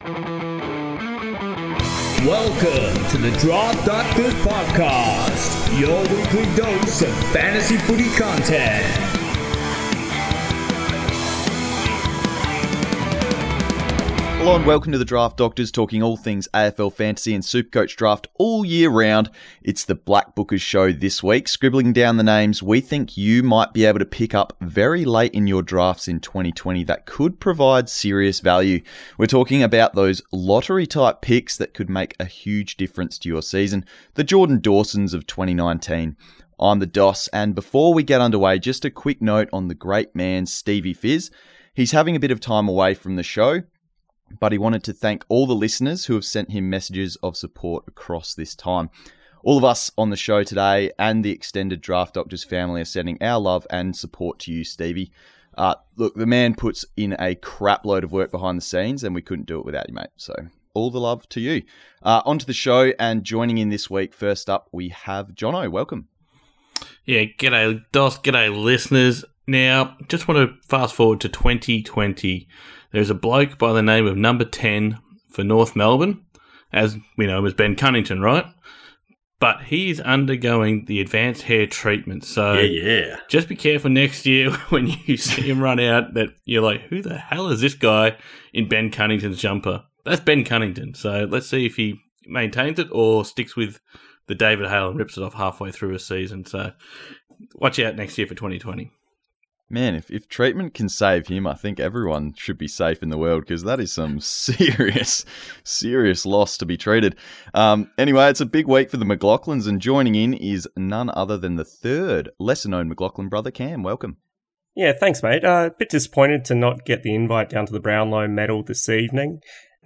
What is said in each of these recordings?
Welcome to the Draft Doctors Podcast, your weekly dose of fantasy footy content. Hello and welcome to the Draft Doctors, talking all things AFL Fantasy and Supercoach Draft all year round. It's the Black Bookers show this week, scribbling down the names we think you might be able to pick up very late in your drafts in 2020 that could provide serious value. We're talking about those lottery-type picks that could make a huge difference to your season, the Jordan Dawsons of 2019. I'm the Doss, and before we get underway, just a quick note on the great man Stevie Fizz. He's having a bit of time away from the show, but he wanted to thank all the listeners who have sent him messages of support across this time. All of us on the show today and the extended Draft Doctors family are sending our love and support to you, Stevie. Look, the man puts in a crap load of work behind the scenes, and we couldn't do it without you, mate. So all the love to you. On to the show, and joining in this week, first up, we have Jono. Welcome. Yeah, g'day, Doss. G'day, listeners. Now, just want to fast forward to 2020. There's a bloke by the name of number 10 for North Melbourne, as we know him as Ben Cunnington, right? But he's undergoing the advanced hair treatment, so just be careful next year when you see him run out that you're like, who the hell is this guy in Ben Cunnington's jumper? That's Ben Cunnington, so let's see if he maintains it or sticks with the David Hale and rips it off halfway through a season. So watch out next year for 2020. Man, if treatment can save him, I think everyone should be safe in the world, because that is some serious loss to be treated. Anyway, it's a big week for the McLaughlins, and joining in is none other than the third lesser-known McLaughlin brother, Cam. Welcome. Yeah, thanks, mate. A bit disappointed to not get the invite down to the Brownlow medal this evening.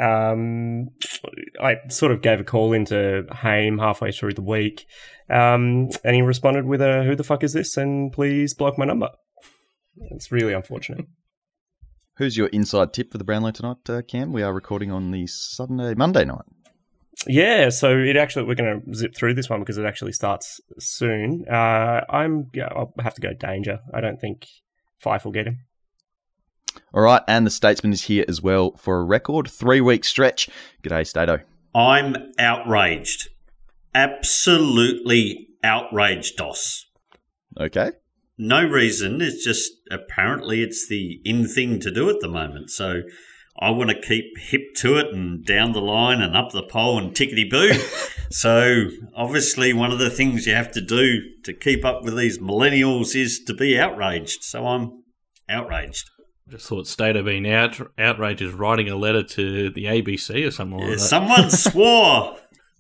I sort of gave a call into Haim halfway through the week, and he responded with a, who the fuck is this, and please block my number. It's really unfortunate. Who's your inside tip for the Brownlow tonight, Cam? We are recording on the Monday night. Yeah, so we're going to zip through this one because it actually starts soon. I'll have to go Danger. I don't think Fife will get him. All right, and the Statesman is here as well for a record 3-week stretch. G'day, Stato. I'm outraged. Absolutely outraged, Doss. Okay. No reason. It's just apparently it's the in thing to do at the moment. So I want to keep hip to it and down the line and up the pole and tickety-boo. So obviously one of the things you have to do to keep up with these millennials is to be outraged. So I'm outraged. I just thought Stato being outraged is writing a letter to the ABC or something like that. Someone swore.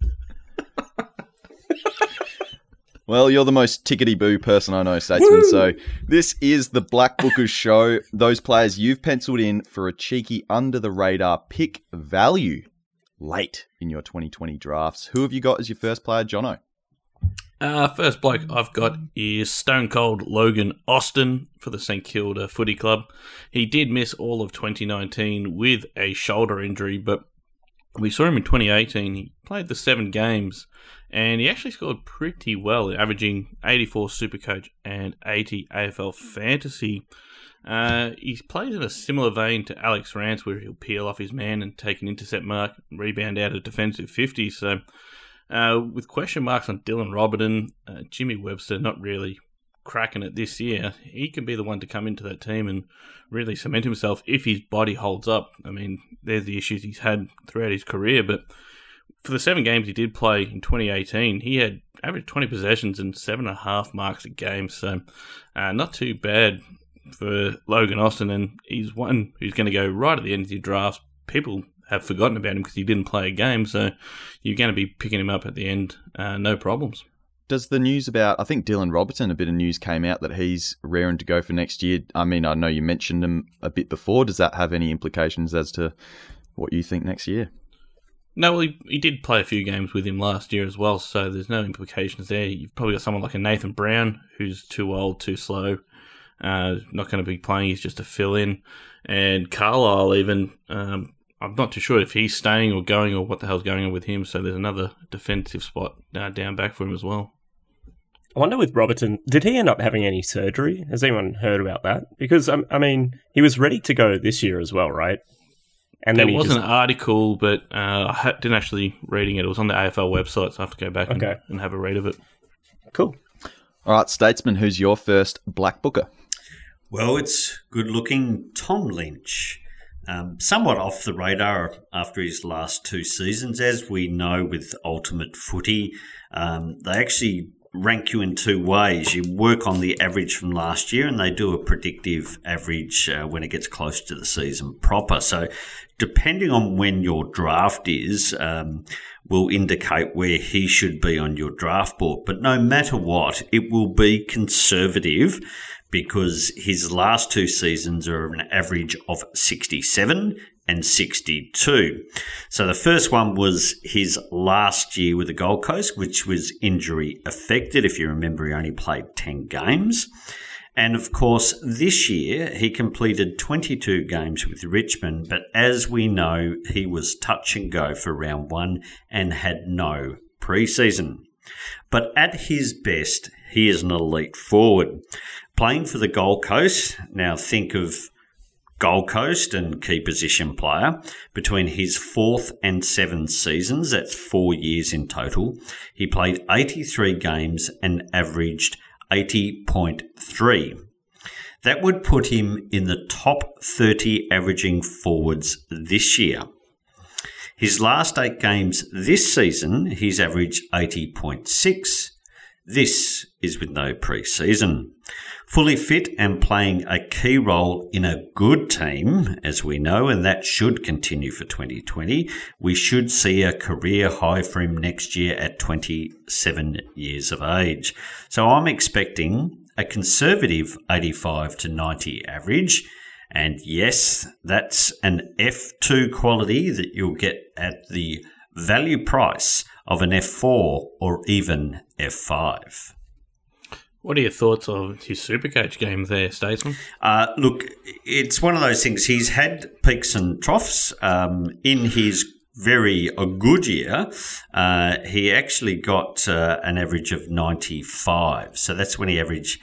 Well, you're the most tickety-boo person I know, Statesman. Woo! So this is the Black Bookers show. Those players you've penciled in for a cheeky under-the-radar pick value late in your 2020 drafts. Who have you got as your first player, Jono? First bloke I've got is Stone Cold Logan Austin for the St Kilda Footy Club. He did miss all of 2019 with a shoulder injury, but we saw him in 2018. He played the 7 games, and he actually scored pretty well, averaging 84 Supercoach and 80 AFL Fantasy. He plays in a similar vein to Alex Rance, where he'll peel off his man and take an intercept mark and rebound out a defensive 50. So with question marks on Dylan Robertson, Jimmy Webster not really cracking it this year, he can be the one to come into that team and really cement himself if his body holds up. I mean, there's the issues he's had throughout his career, but for the 7 games he did play in 2018, he had averaged 20 possessions and 7.5 marks a game, so not too bad for Logan Austin, and he's one who's going to go right at the end of your drafts. People have forgotten about him because he didn't play a game, so you're going to be picking him up at the end, no problems. Does the news about, I think Dylan Robertson, a bit of news came out that he's raring to go for next year. I mean, I know you mentioned him a bit before. Does that have any implications as to what you think next year? No, well, he did play a few games with him last year as well, so there's no implications there. You've probably got someone like a Nathan Brown, who's too old, too slow, not going to be playing. He's just a fill-in. And Carlisle even, I'm not too sure if he's staying or going or what the hell's going on with him, so there's another defensive spot down back for him as well. I wonder with Robertson, did he end up having any surgery? Has anyone heard about that? Because, I mean, he was ready to go this year as well, right? And then there he was just, an article, but I didn't actually reading it. It was on the AFL website, so I have to go back and have a read of it. Cool. All right, Statesman, who's your first Black Booker? Well, it's good-looking Tom Lynch. Somewhat off the radar after his last 2 seasons. As we know with Ultimate Footy, they actually rank you in 2 ways. You work on the average from last year, and they do a predictive average when it gets close to the season proper. So depending on when your draft is, will indicate where he should be on your draft board. But no matter what, it will be conservative, because his last 2 seasons are an average of 67 and 62. So the first one was his last year with the Gold Coast, which was injury affected. If you remember, he only played 10 games. And of course, this year he completed 22 games with Richmond, but as we know, he was touch and go for round 1 and had no preseason. But at his best, he is an elite forward. Playing for the Gold Coast, now think of Gold Coast and key position player, between his 4th and 7th seasons, that's 4 years in total, he played 83 games and averaged 80.3. That would put him in the top 30 averaging forwards this year. His last 8 games this season, he's averaged 80.6. This is with no pre-season. Fully fit and playing a key role in a good team, as we know, and that should continue for 2020. We should see a career high for him next year at 27 years of age. So I'm expecting a conservative 85 to 90 average. And yes, that's an F2 quality that you'll get at the value price of an F4 or even F5. What are your thoughts on his Supercoach game there, Statesman? Look, it's one of those things. He's had peaks and troughs. In his very good year, he actually got an average of 95. So that's when he averaged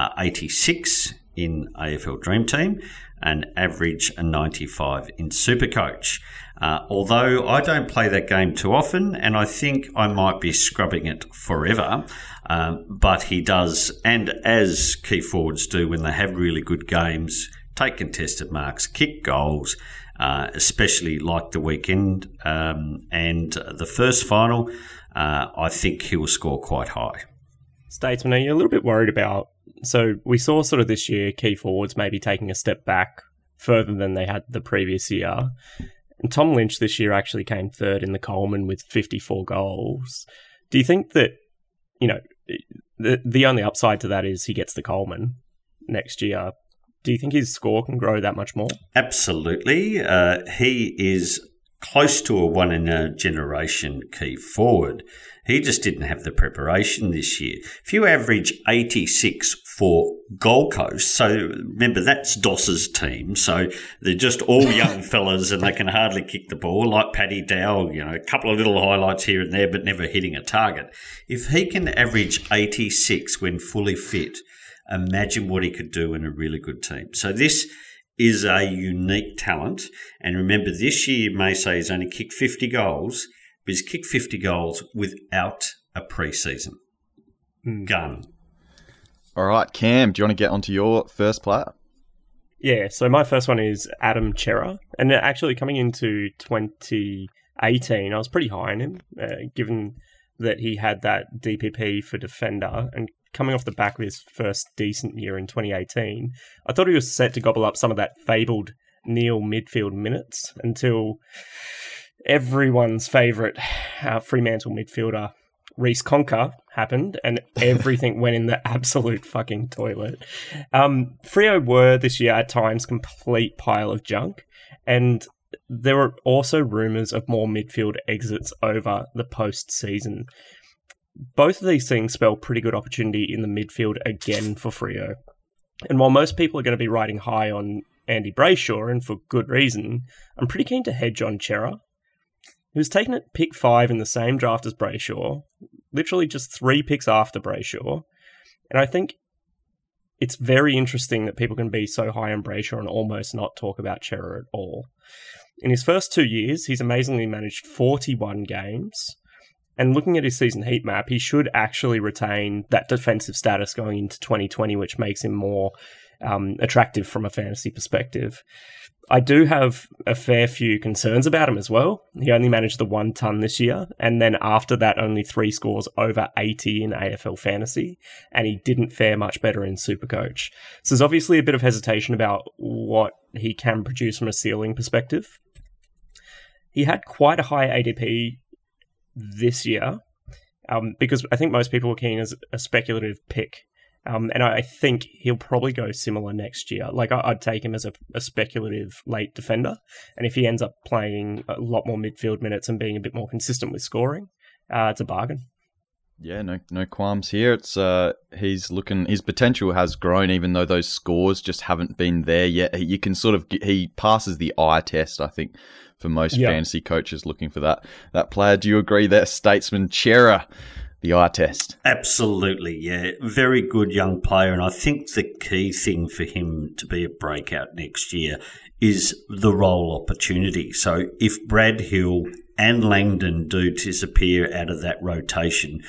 86 in AFL Dream Team and average a 95 in Supercoach. Although I don't play that game too often, and I think I might be scrubbing it forever, but he does, and as key forwards do when they have really good games, take contested marks, kick goals, especially like the weekend and the first final. I think he will score quite high. Statesman, are you a little bit worried about, so we saw sort of this year key forwards maybe taking a step back further than they had the previous year. And Tom Lynch this year actually came 3rd in the Coleman with 54 goals. Do you think that, you know, the only upside to that is he gets the Coleman next year? Do you think his score can grow that much more? Absolutely. He is close to a one-in-a-generation key forward. He just didn't have the preparation this year. If you average 86 for Gold Coast, so remember that's Doss's team, so they're just all young fellas and they can hardly kick the ball, like Paddy Dow, you know, a couple of little highlights here and there, but never hitting a target. If he can average 86 when fully fit, imagine what he could do in a really good team. So this is a unique talent. And remember, this year you may say he's only kicked 50 goals, but he's kicked 50 goals without a pre-season. Gun. All right, Cam, do you want to get onto your first player? Yeah, so my first one is Adam Cerra. And actually coming into 2018, I was pretty high on him, given that he had that DPP for defender. And coming off the back of his first decent year in 2018, I thought he was set to gobble up some of that fabled Neil midfield minutes until everyone's favourite Fremantle midfielder, Reece Conker, happened and everything went in the absolute fucking toilet. Freo were this year at times complete pile of junk, and there were also rumours of more midfield exits over the post-season. Both of these things spell pretty good opportunity in the midfield again for Freo. And while most people are going to be riding high on Andy Brayshaw, and for good reason, I'm pretty keen to hedge on Cerra. He was taken at pick 5 in the same draft as Brayshaw, literally just 3 picks after Brayshaw. And I think it's very interesting that people can be so high on Brayshaw and almost not talk about Cerra at all. In his first 2 years, he's amazingly managed 41 games. And looking at his season heat map, he should actually retain that defensive status going into 2020, which makes him more attractive from a fantasy perspective. I do have a fair few concerns about him as well. He only managed the 1 ton this year, and then after that, only 3 scores over 80 in AFL fantasy, and he didn't fare much better in Supercoach. So there's obviously a bit of hesitation about what he can produce from a ceiling perspective. He had quite a high ADP this year, because I think most people were keen as a speculative pick. And I think he'll probably go similar next year. Like, I'd take him as a speculative late defender. And if he ends up playing a lot more midfield minutes and being a bit more consistent with scoring, it's a bargain. Yeah, no qualms here. It's his potential has grown, even though those scores just haven't been there yet. You can he passes the eye test, I think, for most fantasy coaches looking for that player. Do you agree there, Statesman Chera? The eye test. Absolutely, yeah. Very good young player, and I think the key thing for him to be a breakout next year is the role opportunity. So if Brad Hill and Langdon do disappear out of that rotation,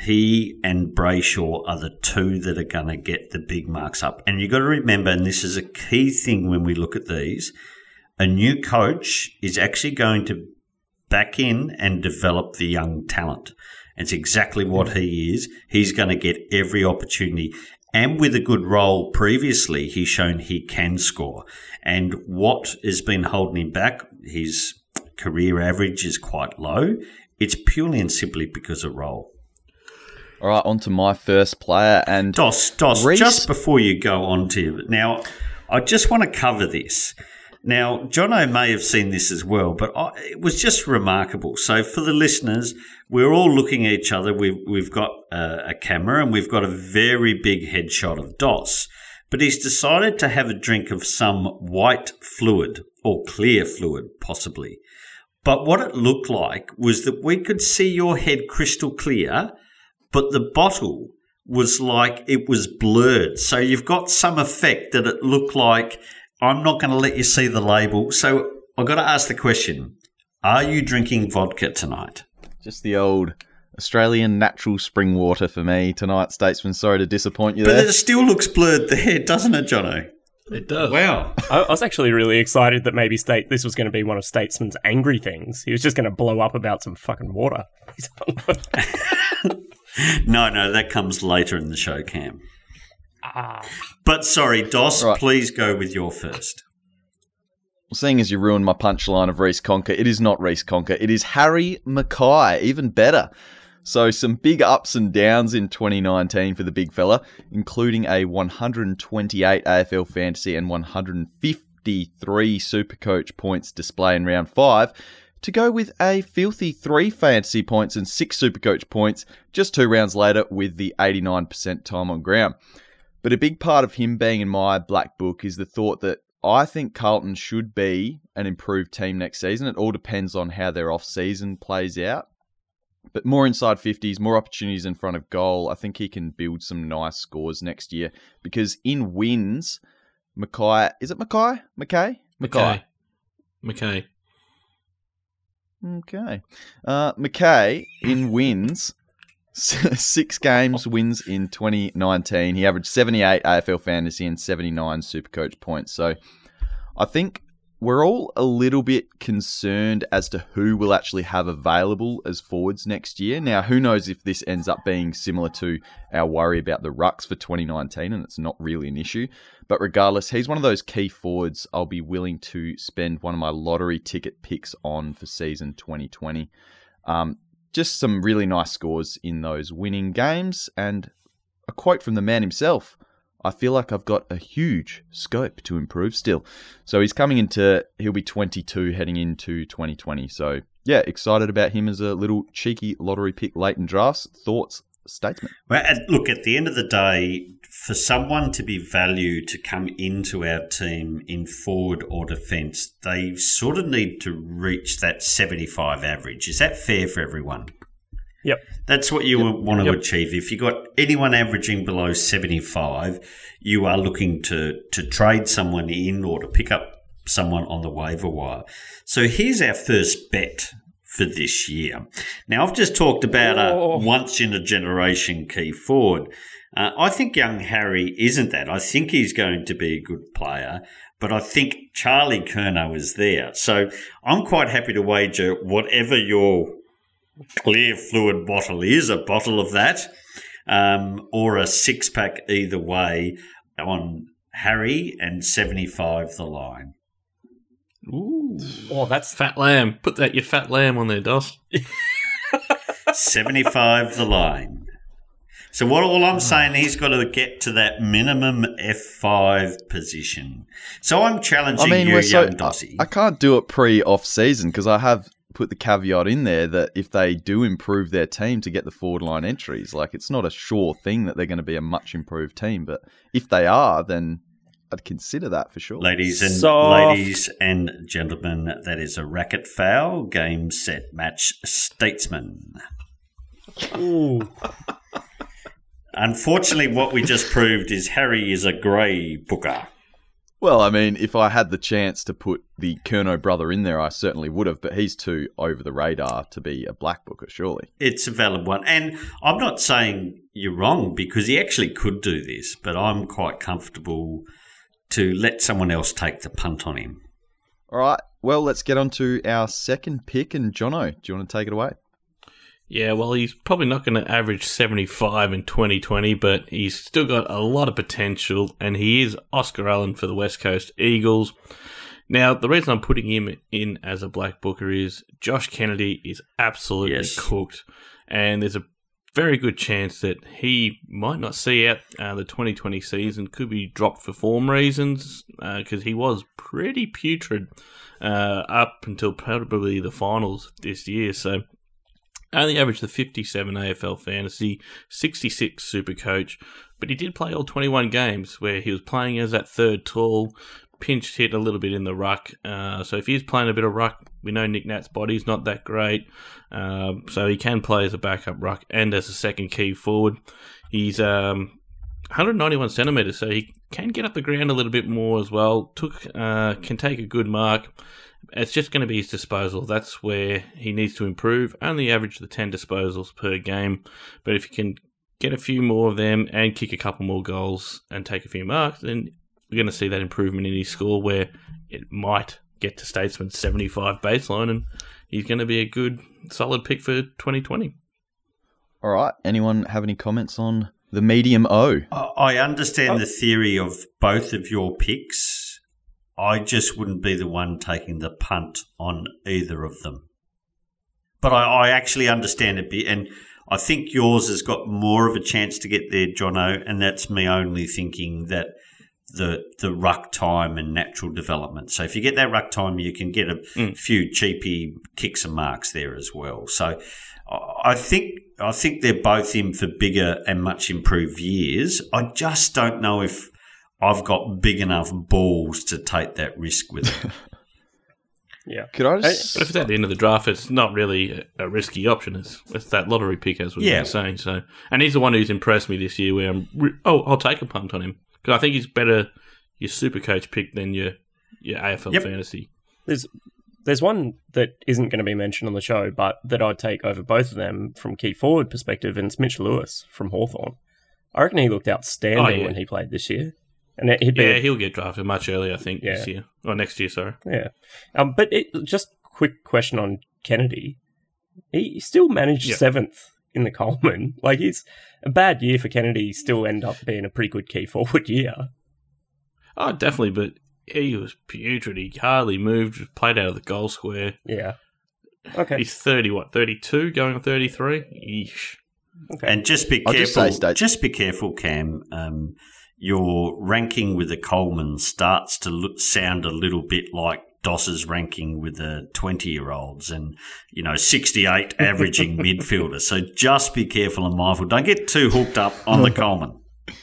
he and Brayshaw are the two that are going to get the big marks up. And you've got to remember, and this is a key thing when we look at these, a new coach is actually going to back in and develop the young talent. It's exactly what he is. He's going to get every opportunity. And with a good role previously, he's shown he can score. And what has been holding him back, his career average is quite low. It's purely and simply because of role. All right, on to my first player. And Dos, just before you go on to... Now, I just want to cover this. Now, Jono may have seen this as well, but it was just remarkable. So for the listeners, we're all looking at each other. We've got a camera and we've got a very big headshot of Dos. But he's decided to have a drink of some white fluid or clear fluid, possibly. But what it looked like was that we could see your head crystal clear, but the bottle was like it was blurred. So you've got some effect that it looked like... I'm not going to let you see the label. So I've got to ask the question, are you drinking vodka tonight? Just the old Australian natural spring water for me tonight, Statesman. Sorry to disappoint you there. But it still looks blurred there, doesn't it, Jono? It does. Wow. I was actually really excited that maybe this was going to be one of Statesman's angry things. He was just going to blow up about some fucking water. No, that comes later in the show, Cam. But sorry, Dos, right. Please go with your first. Well, seeing as you ruined my punchline of Reece Conker, it is not Reece Conker. It is Harry Mackay, even better. So some big ups and downs in 2019 for the big fella, including a 128 AFL Fantasy and 153 Supercoach points display in round 5, to go with a filthy 3 fantasy points and 6 Supercoach points just 2 rounds later with the 89% time on ground. But a big part of him being in my black book is the thought that I think Carlton should be an improved team next season. It all depends on how their off-season plays out. But more inside 50s, more opportunities in front of goal. I think he can build some nice scores next year. Because in wins, Mackay... Is it Mackay? Mackay? Mackay. Okay. Mackay, in wins... 6 games wins in 2019. He averaged 78 AFL Fantasy and 79 Supercoach points. So I think we're all a little bit concerned as to who we'll actually have available as forwards next year. Now, who knows if this ends up being similar to our worry about the rucks for 2019 and it's not really an issue. But regardless, he's one of those key forwards I'll be willing to spend one of my lottery ticket picks on for season 2020. Just some really nice scores in those winning games, and a quote from the man himself, I feel like I've got a huge scope to improve still. So he'll be 22 heading into 2020. So yeah, excited about him as a little cheeky lottery pick late in drafts. Thoughts, Statesman? Well, look, at the end of the day, for someone to be valued to come into our team in forward or defence, they sort of need to reach that 75 average. Is that fair for everyone? Yep. That's what you want to achieve. If you've got anyone averaging below 75, you are looking to trade someone in or to pick up someone on the waiver wire. So here's our first bet for this year. Now, I've just talked about a once-in-a-generation key forward. I think young Harry isn't that. I think he's going to be a good player, but I think Charlie Curnow is there. So I'm quite happy to wager whatever your clear fluid bottle is, a bottle of that, or a six-pack either way on Harry and 75 the line. Ooh. Oh, that's Fat lamb. Put your fat lamb on there, Dos. 75 the line. So all I'm saying, he's got to get to that minimum F5 position. So I'm challenging you, young Dossie. I can't do it pre-off season because I have put the caveat in there that if they do improve their team to get the forward line entries, like it's not a sure thing that they're going to be a much improved team. But if they are, then I'd consider that for sure. Ladies and gentlemen, that is a racket foul. Game, set, match, Statesman. ooh. Unfortunately, what we just proved is Harry is a grey booker. Well, I mean, if I had the chance to put the Curnow brother in there, I certainly would have, but he's too over the radar to be a black booker, surely. It's a valid one. And I'm not saying you're wrong because he actually could do this, but I'm quite comfortable to let someone else take the punt on him. All right, well, let's get on to our second pick. And Jono, do you want to take it away? Yeah, well, he's probably not going to average 75 in 2020, but he's still got a lot of potential, and he is Oscar Allen for the West Coast Eagles. Now, the reason I'm putting him in as a black booker is Josh Kennedy is absolutely cooked, and there's a very good chance that he might not see out the 2020 season, could be dropped for form reasons, because he was pretty putrid up until probably the finals this year, so only averaged the 57 AFL fantasy, 66 super coach, but he did play all 21 games where he was playing as that third tall, pinch hit a little bit in the ruck. So if he's playing a bit of ruck, we know Nick Nat's body's not that great, so he can play as a backup ruck and as a second key forward. He's 191 centimetres, so he can get up the ground a little bit more as well. Can take a good mark. It's just going to be his disposal. That's where he needs to improve. Only average the 10 disposals per game. But if you can get a few more of them and kick a couple more goals and take a few marks, then we're going to see that improvement in his score where it might get to Statesman's 75 baseline, and he's going to be a good, solid pick for 2020. All right. Anyone have any comments on the medium O? I understand the theory of both of your picks. I just wouldn't be the one taking the punt on either of them. But I actually understand it, and I think yours has got more of a chance to get there, Jono, and that's me only thinking that the ruck time and natural development. So if you get that ruck time, you can get a few cheapy kicks and marks there as well. So I think they're both in for bigger and much improved years. I just don't know if I've got big enough balls to take that risk with it. Yeah. Could I just... But if it's at the end of the draft, it's not really a risky option. It's that lottery pick, as we've been saying. So, and he's the one who's impressed me this year where I'll take a punt on him. Because I think he's better your super coach pick than your AFL fantasy. There's one that isn't going to be mentioned on the show, but that I'd take over both of them from key forward perspective, and it's Mitch Lewis from Hawthorn. I reckon he looked outstanding when he played this year. And he'll get drafted much earlier, I think, this year. Or next year, sorry. Yeah. But just quick question on Kennedy. He still managed 7th in the Coleman. Like, it's a bad year for Kennedy. Still end up being a pretty good key forward year. Oh, definitely, but he was putrid. He hardly moved, played out of the goal square. Yeah. Okay. He's 32, going on 33? Yeesh. Okay. And just be careful. Just be careful, Cam. Your ranking with the Coleman starts to sound a little bit like Doss's ranking with the 20-year-olds and, 68 averaging midfielder. So just be careful and mindful. Don't get too hooked up on the Coleman.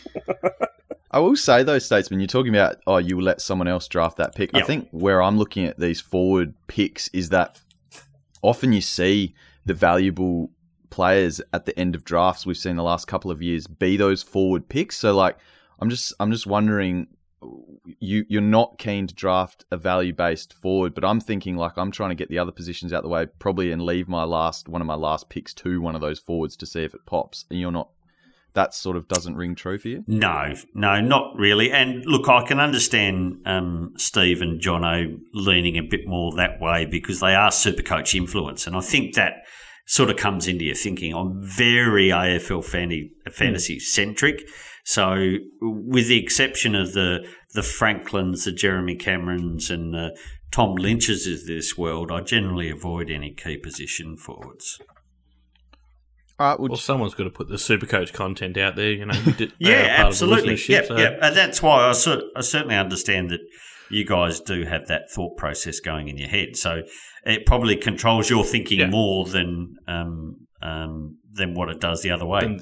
I will say, though, Statesman, you're talking about, you will let someone else draft that pick. Yep. I think where I'm looking at these forward picks is that often you see the valuable players at the end of drafts we've seen the last couple of years be those forward picks. So, I'm just wondering you're not keen to draft a value-based forward, but I'm thinking like I'm trying to get the other positions out the way probably and leave one of my last picks to one of those forwards to see if it pops. And you're not, that sort of doesn't ring true for you? No, not really. And look, I can understand Steve and Jono leaning a bit more that way because they are Supercoach influence. And I think that sort of comes into your thinking. I'm very AFL fantasy centric. So with the exception of the Franklins, the Jeremy Camerons and the Tom Lynches of this world, I generally avoid any key position forwards. All right, well, someone's got to put the Supercoach content out there, you know. Yeah, absolutely. Yep. And that's why I certainly understand that you guys do have that thought process going in your head. So it probably controls your thinking more than what it does the other way.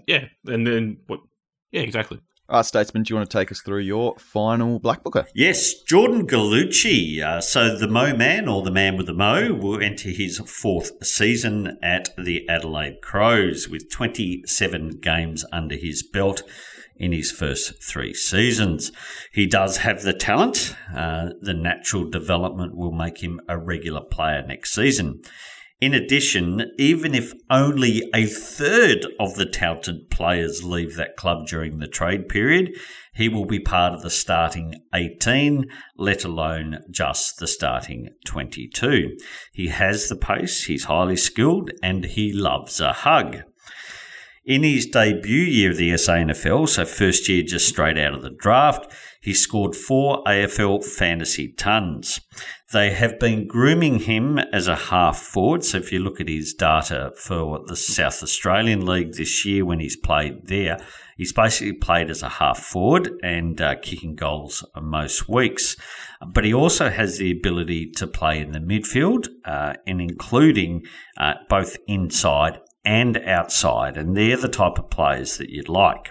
Exactly. All right, Statesman, do you want to take us through your final Black Booker? Yes, Jordan Gallucci. So the Mo Man, or the man with the Mo, will enter his 4th season at the Adelaide Crows with 27 games under his belt in his first 3 seasons. He does have the talent. The natural development will make him a regular player next season. In addition, even if only a third of the touted players leave that club during the trade period, he will be part of the starting 18, let alone just the starting 22. He has the pace, he's highly skilled, and he loves a hug. In his debut year of the SANFL, so first year just straight out of the draft, he scored 4 AFL fantasy tons. They have been grooming him as a half forward. So if you look at his data for the South Australian League this year when he's played there, he's basically played as a half forward and kicking goals most weeks. But he also has the ability to play in the midfield and including both inside and outside. And they're the type of players that you'd like.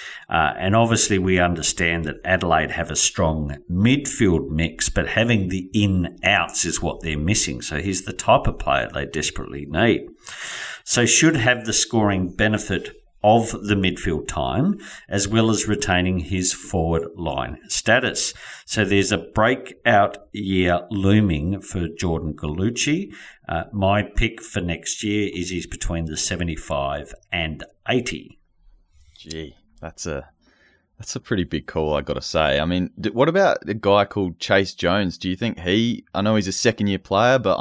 And obviously we understand that Adelaide have a strong midfield mix, but having the in-outs is what they're missing. So he's the type of player they desperately need. So should have the scoring benefit of the midfield time, as well as retaining his forward line status. So there's a breakout year looming for Jordan Gallucci. My pick for next year is he's between the 75 and 80. Gee. That's a pretty big call, I got to say. I mean, what about a guy called Chase Jones? Do you think I know he's a second-year player, but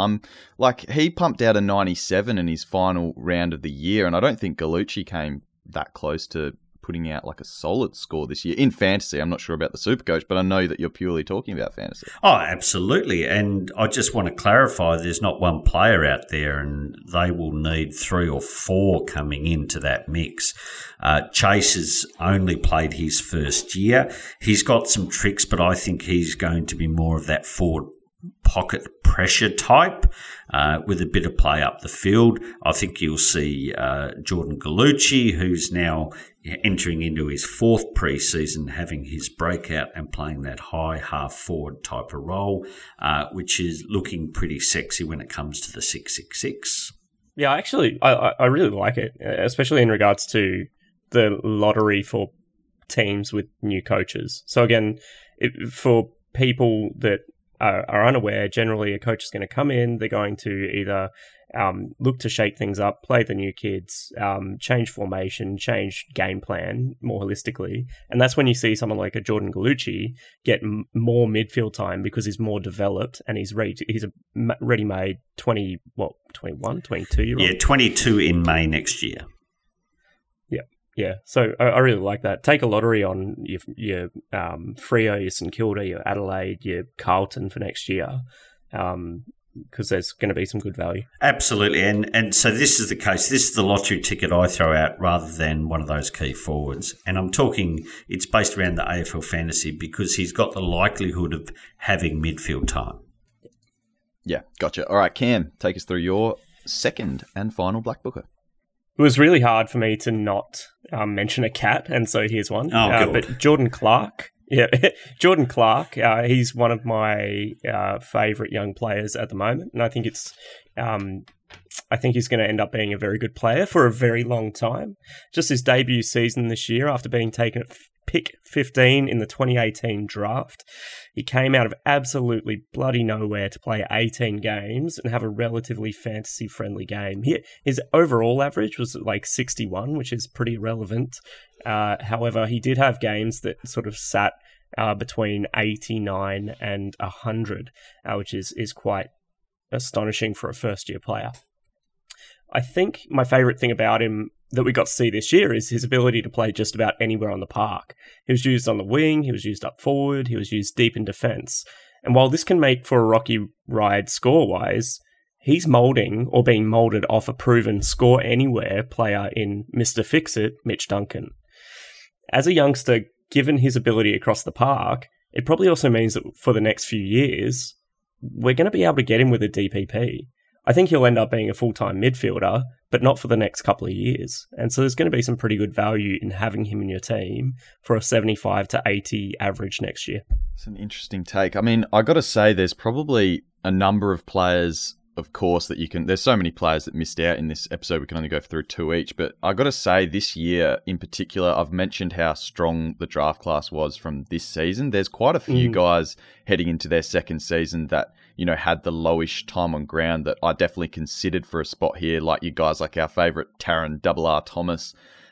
he pumped out a 97 in his final round of the year, and I don't think Gallucci came that close to putting out like a solid score this year in fantasy. I'm not sure about the Supercoach, but I know that you're purely talking about fantasy. Oh, absolutely. And I just want to clarify, there's not one player out there, and they will need 3 or 4 coming into that mix. Chase has only played his first year. He's got some tricks, but I think he's going to be more of that forward pocket pressure type with a bit of play up the field. I think you'll see Jordan Gallucci, who's now entering into his 4th preseason, having his breakout and playing that high half-forward type of role, which is looking pretty sexy when it comes to the 666. Yeah, actually, I really like it, especially in regards to the lottery for teams with new coaches. So again, for people that are unaware, generally a coach is going to come in, they're going to either look to shake things up, play the new kids, change formation, change game plan more holistically. And that's when you see someone like a Jordan Gallucci get more midfield time because he's more developed and he's a ready-made 21, 22-year-old? Yeah, 22 in May next year. Yeah, so I really like that. Take a lottery on your Freo, your St Kilda, your Adelaide, your Carlton for next year, because there's going to be some good value. Absolutely, and so this is the case. This is the lottery ticket I throw out rather than one of those key forwards. And I'm talking, it's based around the AFL fantasy because he's got the likelihood of having midfield time. Yeah, gotcha. All right, Cam, take us through your second and final Black Booker. It was really hard for me to not mention a cat, and so here's one. But Jordan Clark. Yeah, Jordan Clark. He's one of my favourite young players at the moment, and I think I think he's going to end up being a very good player for a very long time. Just his debut season this year, after being taken at pick 15 in the 2018 draft. He came out of absolutely bloody nowhere to play 18 games and have a relatively fantasy-friendly game. His overall average was like 61, which is pretty relevant. However, he did have games that sort of sat between 89 and 100, which is quite astonishing for a first-year player. I think my favourite thing about him that we got to see this year is his ability to play just about anywhere on the park. He was used on the wing, he was used up forward, he was used deep in defence. And while this can make for a rocky ride score-wise, he's moulding or being moulded off a proven score-anywhere player in Mr. Fix-It, Mitch Duncan. As a youngster, given his ability across the park, it probably also means that for the next few years, we're going to be able to get him with a DPP. I think he'll end up being a full-time midfielder, but not for the next couple of years. And so there's going to be some pretty good value in having him in your team for a 75 to 80 average next year. It's an interesting take. I mean, I got to say there's probably a number of players, of course, that you can... There's so many players that missed out in this episode. We can only go through 2 each. But I got to say this year in particular, I've mentioned how strong the draft class was from this season. There's quite a few guys heading into their second season that, you know, had the lowish time on ground that I definitely considered for a spot here, like you guys like our favourite Taron R. Thomas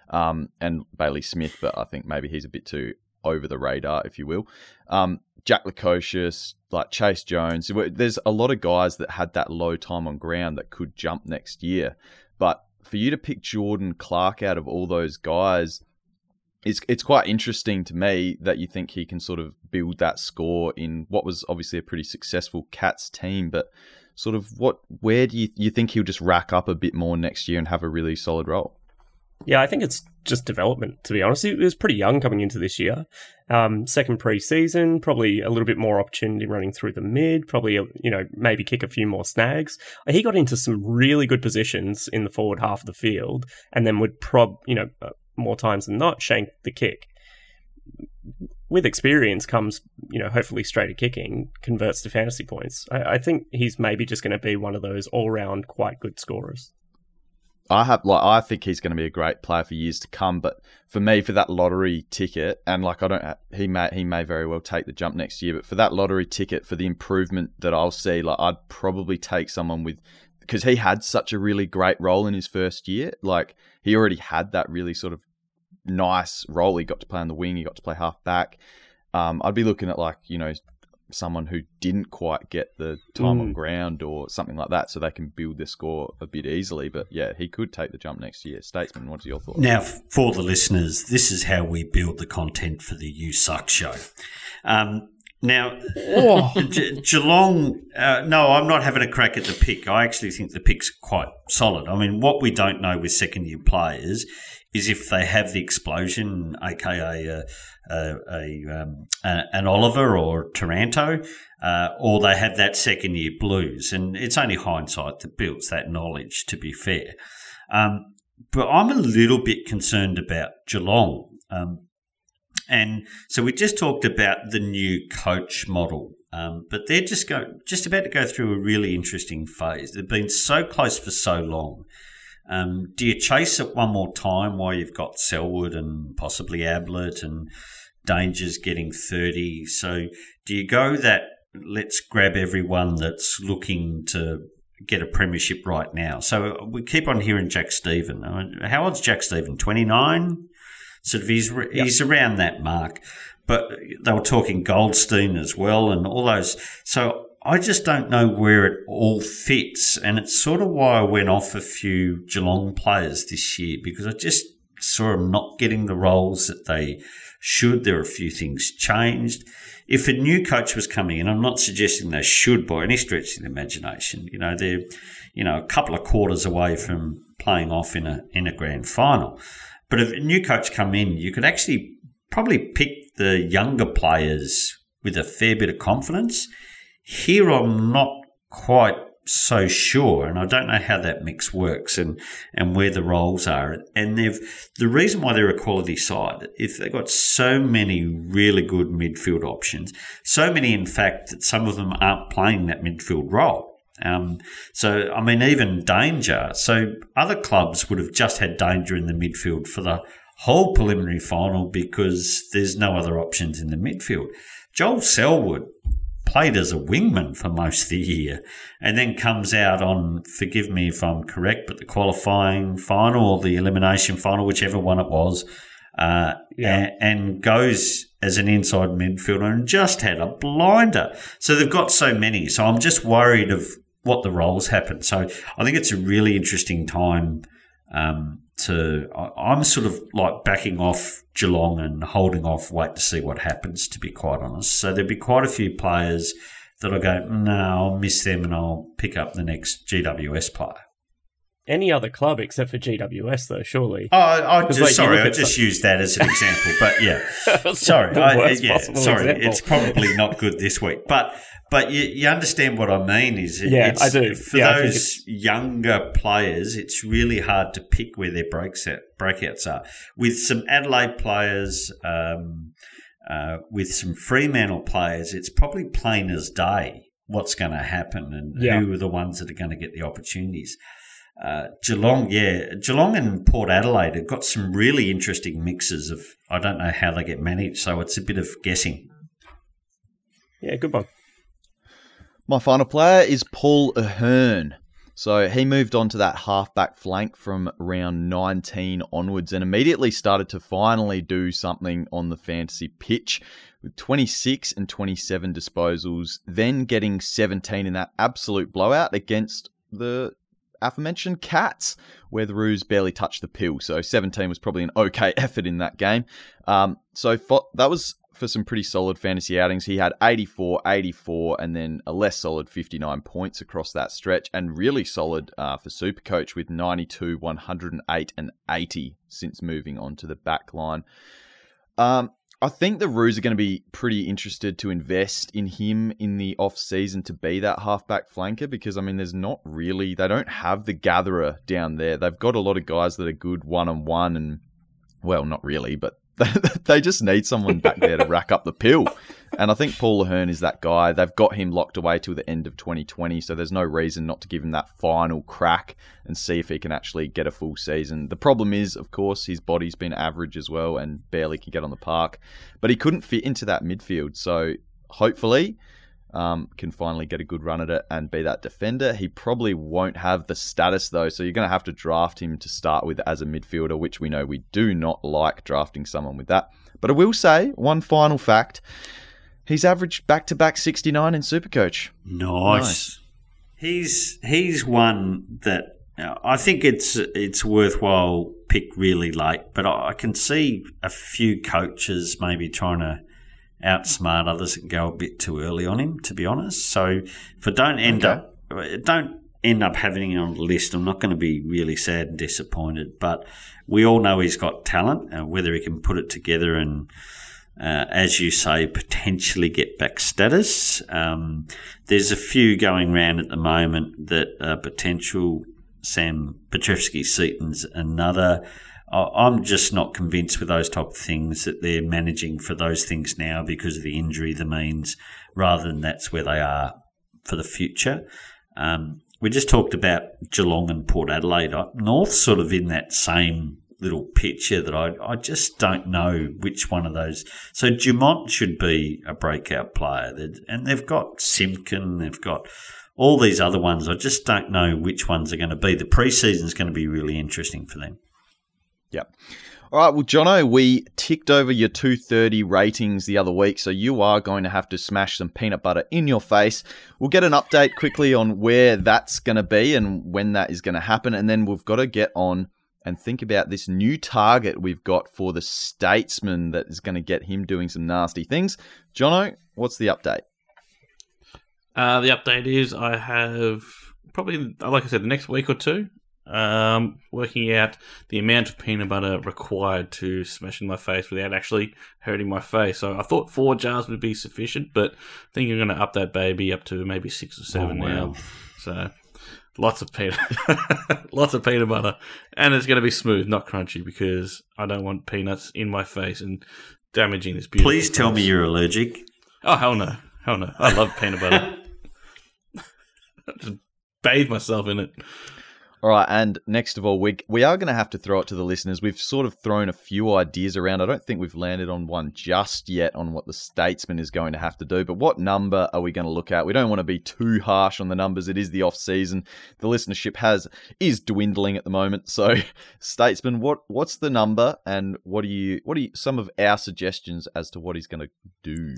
and Bailey Smith, but I think maybe he's a bit too over the radar, if you will. Jack Lukosius, like Chase Jones. There's a lot of guys that had that low time on ground that could jump next year. But for you to pick Jordan Clark out of all those guys, it's quite interesting to me that you think he can sort of build that score in what was obviously a pretty successful Cats team. But sort of where do you think he'll just rack up a bit more next year and have a really solid role? Yeah, I think it's just development, to be honest. He was pretty young coming into this year. Second pre-season, probably a little bit more opportunity running through the mid, probably, maybe kick a few more snags. He got into some really good positions in the forward half of the field and then would more times than not shank the kick. With experience comes, hopefully straighter kicking converts to fantasy points. I think he's maybe just going to be one of those all-round quite good scorers. I think he's going to be a great player for years to come. But for me, for that lottery ticket, and he may very well take the jump next year. But for that lottery ticket, for the improvement that I'll see, I'd probably take someone because he had such a really great role in his first year. Like he already had that really sort of nice role. He got to play on the wing. He got to play half back. I'd be looking at someone who didn't quite get the time on ground or something like that so they can build their score a bit easily. But yeah, he could take the jump next year. Statesman, what's your thoughts? Now, for the listeners, this is how we build the content for the You Suck show. Now, Geelong, no, I'm not having a crack at the pick. I actually think the pick's quite solid. I mean, what we don't know with second-year players is if they have the explosion, aka an Oliver or Taranto, or they have that second-year blues. And it's only hindsight that builds that knowledge, to be fair. But I'm a little bit concerned about Geelong. And so we just talked about the new coach model, but they're just about to go through a really interesting phase. They've been so close for so long. Do you chase it one more time while you've got Selwood and possibly Ablett and Danger's getting 30? So do you go that let's grab everyone that's looking to get a premiership right now? So we keep on hearing Jack Steven. How old's Jack Steven? 29? Sort of he's around that mark. But they were talking Goldstein as well and all those. So I just don't know where it all fits. And it's sort of why I went off a few Geelong players this year, because I just saw them not getting the roles that they should. There are a few things changed. If a new coach was coming in, I'm not suggesting they should by any stretch of the imagination. They're, a couple of quarters away from playing off in a grand final. But if a new coach come in, you could actually probably pick the younger players with a fair bit of confidence. Here I'm not quite so sure, and I don't know how that mix works and where the roles are. And the reason why they're a quality side, if they've got so many really good midfield options, so many in fact that some of them aren't playing that midfield role. So, I mean, even Danger. So other clubs would have just had Danger in the midfield for the whole preliminary final because there's no other options in the midfield. Joel Selwood played as a wingman for most of the year and then comes out on, forgive me if I'm correct, but the qualifying final or the elimination final, whichever one it was, and goes as an inside midfielder and just had a blinder. So they've got so many. So I'm just worried of what the roles happen. So I think it's a really interesting time I'm sort of like backing off Geelong and holding off, wait to see what happens, to be quite honest. So there'll be quite a few players that I'll go, no, I'll miss them and I'll pick up the next GWS player. Any other club except for GWS, though, surely. I just used that as an example, but yeah. Sorry, it's probably not good this week, but you understand what I mean. I do. For those younger players, it's really hard to pick where their breakouts are. With some Adelaide players, with some Fremantle players, it's probably plain as day what's going to happen and who are the ones that are going to get the opportunities. Geelong and Port Adelaide have got some really interesting mixes of, I don't know how they get managed, so it's a bit of guessing. Yeah, good one. My final player is Paul Ahern. So he moved on to that halfback flank from round 19 onwards and immediately started to finally do something on the fantasy pitch with 26 and 27 disposals, then getting 17 in that absolute blowout against the aforementioned Cats, where the Roos barely touched the pill. So 17 was probably an okay effort in that game. That was for some pretty solid fantasy outings. He had 84, 84, and then a less solid 59 points across that stretch, and really solid for Supercoach with 92, 108, and 80 since moving on to the back line. I think the Roos are going to be pretty interested to invest in him in the off-season to be that halfback flanker because, I mean, they don't have the gatherer down there. They've got a lot of guys that are good one-on-one and, well, not really, but they just need someone back there to rack up the pill. And I think Paul Ahern is that guy. They've got him locked away till the end of 2020, so there's no reason not to give him that final crack and see if he can actually get a full season. The problem is, of course, his body's been average as well and barely can get on the park. But he couldn't fit into that midfield, so hopefully can finally get a good run at it and be that defender. He probably won't have the status, though, so you're going to have to draft him to start with as a midfielder, which we know we do not like drafting someone with that. But I will say, one final fact, he's averaged back-to-back 69 in Supercoach. Nice. He's one that I think it's worthwhile pick really late, but I can see a few coaches maybe trying to outsmart others and go a bit too early on him, to be honest. So if I don't end up having him on the list, I'm not going to be really sad and disappointed. But we all know he's got talent, whether he can put it together and, as you say, potentially get back status. There's a few going around at the moment that potential Sam Petrevski-Seton's another. I'm just not convinced with those type of things that they're managing for those things now because of the injury, the means, rather than that's where they are for the future. We just talked about Geelong and Port Adelaide. North's sort of in that same little picture that I just don't know which one of those. So Dumont should be a breakout player. And they've got Simpkin, they've got all these other ones. I just don't know which ones are going to be. The preseason is going to be really interesting for them. Yep. All right, well, Jono, we ticked over your 230 ratings the other week, so you are going to have to smash some peanut butter in your face. We'll get an update quickly on where that's going to be and when that is going to happen, and then we've got to get on and think about this new target we've got for the Statesman that is going to get him doing some nasty things. Jono, what's the update? The update is I have probably, like I said, the next week or two, working out the amount of peanut butter required to smash in my face without actually hurting my face. So I thought 4 jars would be sufficient, but I think I'm going to up that baby up to maybe 6 or 7 now. So lots of peanut butter, and it's going to be smooth, not crunchy, because I don't want peanuts in my face and damaging this beautiful Please tell me you're allergic. Oh, hell no. I love peanut butter. I just bathe myself in it. All right, and next of all, we are going to have to throw it to the listeners. We've sort of thrown a few ideas around. I don't think we've landed on one just yet on what the Statesman is going to have to do, but what number are we going to look at? We don't want to be too harsh on the numbers. It is the off-season. The listenership is dwindling at the moment. So, Statesman, what's the number, and what are some of our suggestions as to what he's going to do?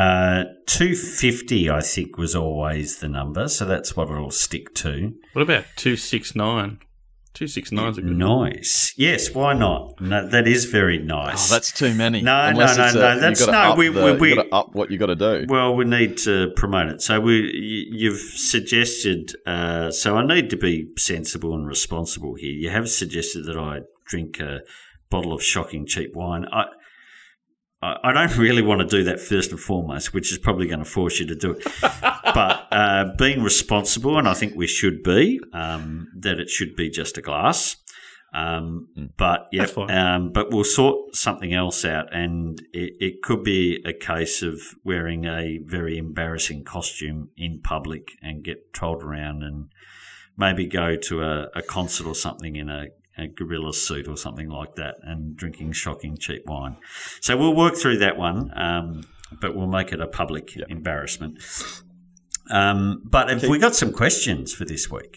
250, I think, was always the number, so that's what it'll stick to. What about 269? 269's a good nice. Yes, why not? No, that is very nice. Oh, that's too many. No. That's no. We got to up what you got to do. Well, we need to promote it. So you've suggested. So I need to be sensible and responsible here. You have suggested that I drink a bottle of shocking cheap wine. I don't really want to do that first and foremost, which is probably going to force you to do it. But being responsible, and I think we should be, that it should be just a glass. But we'll sort something else out, and it could be a case of wearing a very embarrassing costume in public and get trolled around, and maybe go to a concert or something in a gorilla suit or something like that, and drinking shocking cheap wine. So we'll work through that one, but we'll make it a public embarrassment. But have we got some questions for this week?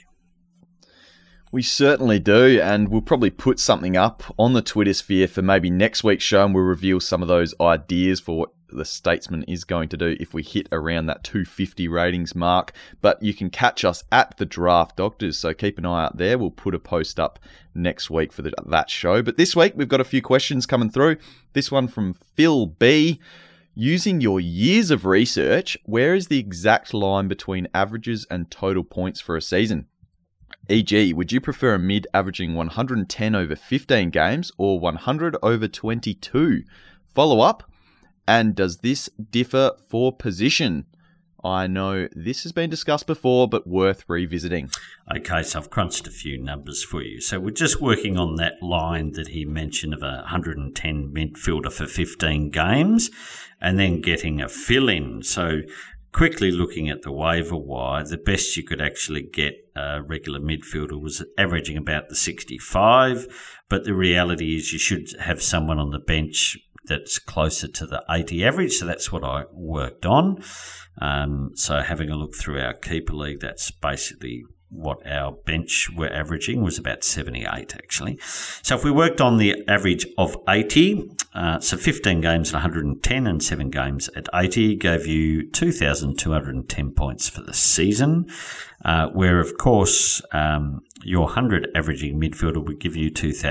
We certainly do, and we'll probably put something up on the Twitter sphere for maybe next week's show, and we'll reveal some of those ideas for what the Statesman is going to do if we hit around that 250 ratings mark. But you can catch us at the Draft Doctors, so keep an eye out there. We'll put a post up next week for that show. But this week, we've got a few questions coming through. This one from Phil B. Using your years of research, where is the exact line between averages and total points for a season? E.g., would you prefer a mid averaging 110 over 15 games or 100 over 22? Follow up, and does this differ for position? I know this has been discussed before, but worth revisiting. Okay, so I've crunched a few numbers for you. So we're just working on that line that he mentioned of a 110 midfielder for 15 games, and then getting a fill-in. So quickly looking at the waiver wire, the best you could actually get a regular midfielder was averaging about the 65, but the reality is you should have someone on the bench that's closer to the 80 average, so that's what I worked on. So having a look through our Keeper League, that's basically what our bench were averaging, was about 78 actually. So if we worked on the average of 80, so 15 games at 110 and 7 games at 80 gave you 2,210 points for the season, where of course your 100 averaging midfielder would give you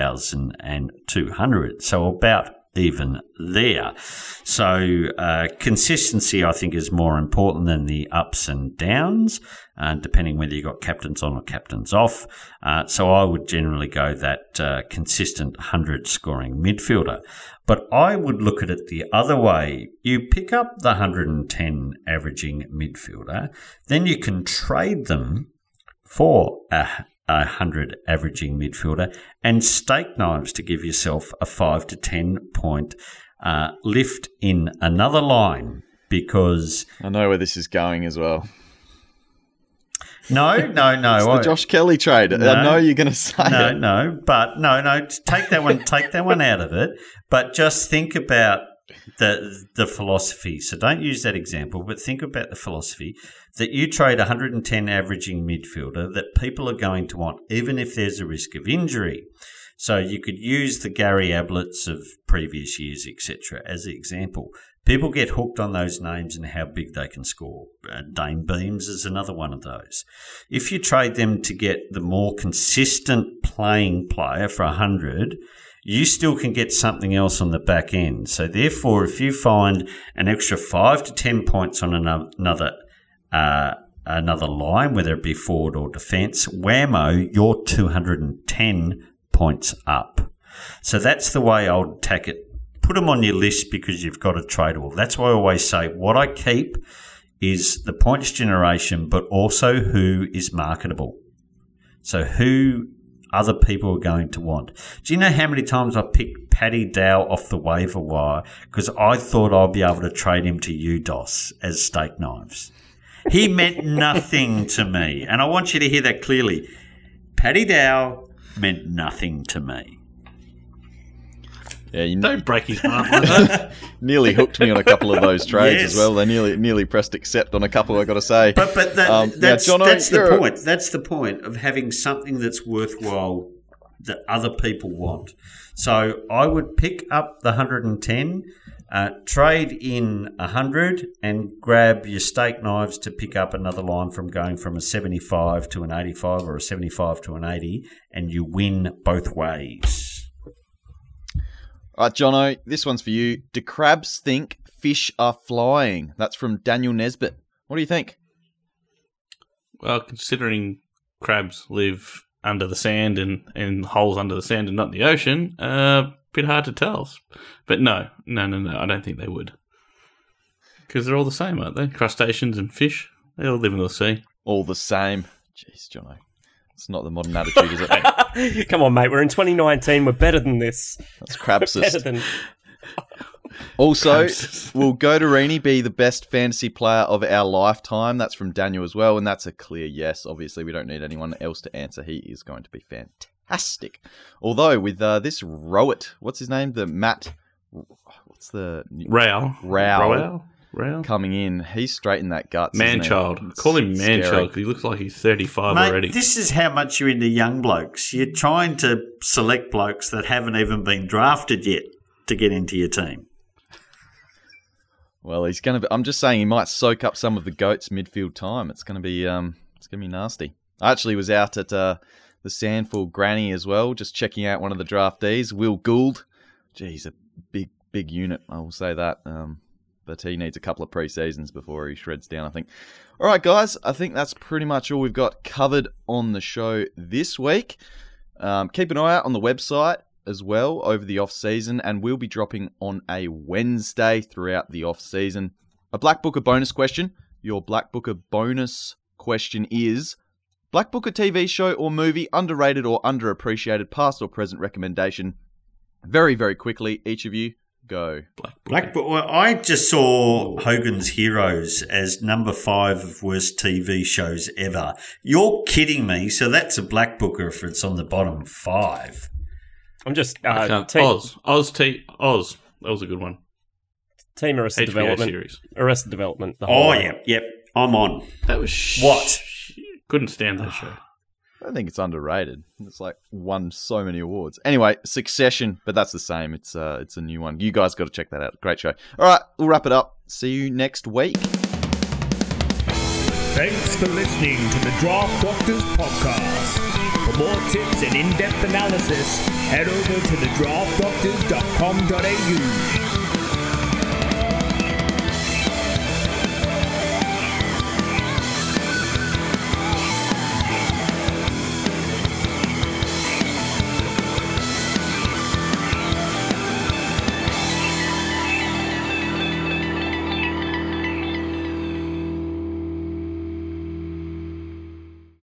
2,200. So about even there. So consistency, I think, is more important than the ups and downs, depending whether you got captains on or captains off. So I would generally go that consistent 100 scoring midfielder. But I would look at it the other way. You pick up the 110 averaging midfielder, then you can trade them for a 100 averaging midfielder and stake knives to give yourself a 5 to 10 point lift in another line, because I know where this is going as well. No. It's the Josh Kelly trade. No, I know you're going to say it. No. Take that one out of it. But just think about the philosophy. So don't use that example, but think about the philosophy that you trade 110 averaging midfielder that people are going to want, even if there's a risk of injury. So you could use the Gary Abletts of previous years, etc., as an example. People get hooked on those names and how big they can score. Dane Beams is another one of those. If you trade them to get the more consistent playing player for 100, you still can get something else on the back end. So therefore, if you find an extra 5 to 10 points on another line, whether it be forward or defence, whammo, you're 210 points up. So that's the way I would attack it. Put them on your list because you've got a tradable. That's why I always say what I keep is the points generation, but also who is marketable. So who other people are going to want. Do you know how many times I picked Paddy Dow off the waiver wire because I thought I'd be able to trade him to UDOS as stake knives? He meant nothing to me. And I want you to hear that clearly. Paddy Dow meant nothing to me. Yeah, you Don't break his heart like that. nearly hooked me on a couple of those trades Yes. as well. They nearly pressed accept on a couple, I got to say. But now, that's Jono, the point. That's the point of having something that's worthwhile that other people want. So I would pick up the 110, trade in 100, and grab your steak knives to pick up another line from going from a 75 to an 85 or a 75 to an 80, and you win both ways. All right, Jono, this one's for you. Do crabs think fish are flying? That's from Daniel Nesbitt. What do you think? Well, considering crabs live under the sand and in holes under the sand and not in the ocean, bit hard to tell. But no, I don't think they would. Because they're all the same, aren't they? Crustaceans and fish, they all live in the sea. All the same. Jeez, Jono. It's not the modern attitude, is it? Come on, mate. We're in 2019. We're better than this. That's Better crabsist. than... Also, Crabsist. will Godarini be the best fantasy player of our lifetime? That's from Daniel as well, and that's a clear yes. Obviously, we don't need anyone else to answer. He is going to be fantastic. Although, with this Rowett, what's his name? What's the... Rao coming in, he's straight in that guts. isn't he? Man-child. It's Call him scary. man-child because he looks like he's 35 Mate, already. this is how much you're into young blokes. You're trying to select blokes that haven't even been drafted yet to get into your team. Well, he's going to be... I'm just saying he might soak up some of the GOAT's midfield time. It's going to be nasty. I actually was out at the Sandford Granny as well, just checking out one of the draftees, Will Gould. Geez, a big unit, I will say that. But he needs a couple of pre-seasons before he shreds down, I think. All right, guys, I think that's pretty much all we've got covered on the show this week. Keep an eye out on the website as well over the off-season, and we'll be dropping on a Wednesday throughout the off-season a Black Booker bonus question. Your Black Booker bonus question is: Black Booker TV show or movie, underrated or underappreciated, past or present recommendation. Very, very quickly, each of you, go. Well, I just saw Hogan's Heroes as number 5 of worst TV shows ever. You're kidding me. So that's a Black Booker if it's on the bottom 5. I'm just... Oz. That was a good one. Team Arrested HBO Development. series. Arrested Development. The whole Oh, way. yep. I'm on. That was What? Couldn't stand that show. I think it's underrated. It's like won so many awards. Anyway, Succession, but that's the same. It's a new one. You guys got to check that out. Great show. All right, we'll wrap it up. See you next week. Thanks for listening to the Draft Doctors podcast. For more tips and in-depth analysis, head over to thedraftdoctors.com.au.